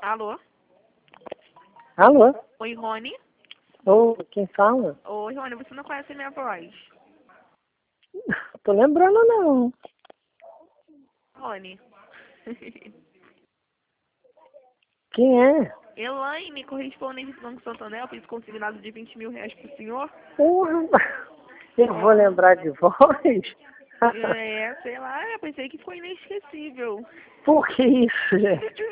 Alô? Alô? Oi, Rony? Ô, quem fala? Oi, Rony, você não conhece a minha voz? Tô lembrando não. Rony. Quem é? Elaine, correspondente do Banco Santander, eu fiz consignado de 20 mil reais pro senhor. Porra, eu vou lembrar de voz? Sei lá, eu pensei que foi inesquecível. Por que isso, gente?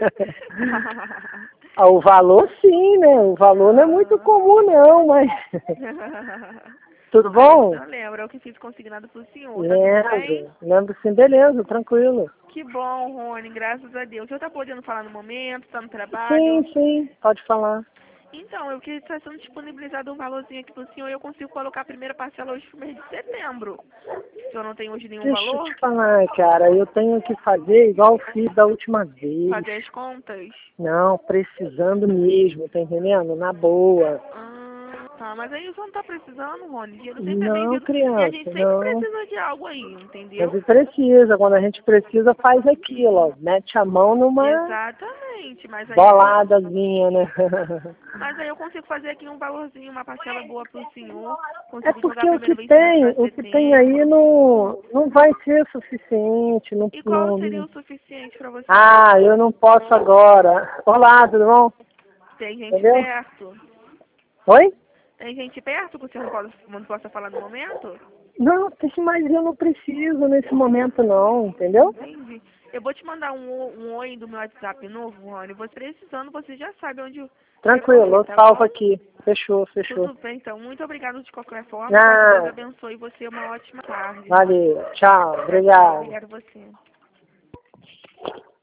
O valor sim, né? O valor não é muito comum não, mas... Tudo bom? Eu lembro, eu que fiz consignado pro senhor, tá tudo bem? Lembro sim, beleza, tranquilo. Que bom, Rony, graças a Deus. O senhor tá podendo falar no momento, tá no trabalho? Sim, pode falar. Então, eu queria estar sendo disponibilizado um valorzinho aqui pro senhor e eu consigo colocar a primeira parcela hoje pro mês de setembro. O senhor não tem hoje nenhum Deixa eu valor? te falar, cara, eu tenho que fazer igual eu fiz da última vez. Fazer as contas? Não, precisando mesmo, tá entendendo? Na boa. Tá, mas aí o senhor não tá precisando, Rony. Dinheiro sempre é Não, bem-vindo. E a gente criança, sempre não. precisa de algo aí, A entendeu? gente precisa, quando a gente precisa, faz aquilo, ó. Mete a mão numa Exatamente, boladazinha, né? mas aí eu consigo fazer aqui um valorzinho, uma parcela boa pro senhor. É Consigo jogar a porque o primeira que vencimento tem, pra o que tem aí setembro. não vai ser suficiente. Não, E qual seria o suficiente pra você? Ah, eu não posso agora. Olá, tudo bom? Tem gente Entendeu? perto? Oi? Tem gente perto que o senhor não possa falar no momento? Não, mas eu não preciso nesse momento não, entendeu? Entendi. Eu vou te mandar um oi do meu WhatsApp novo, Rony. Você precisando, você já sabe onde Tranquilo, recorrer, eu tá salvo bom? aqui. Fechou. Tudo bem, então. Muito obrigada de qualquer forma, tá? Que Deus Ah, abençoe você. Uma ótima tarde, Rony. valeu. Tchau. Tchau, tchau. Obrigado. Obrigada a você.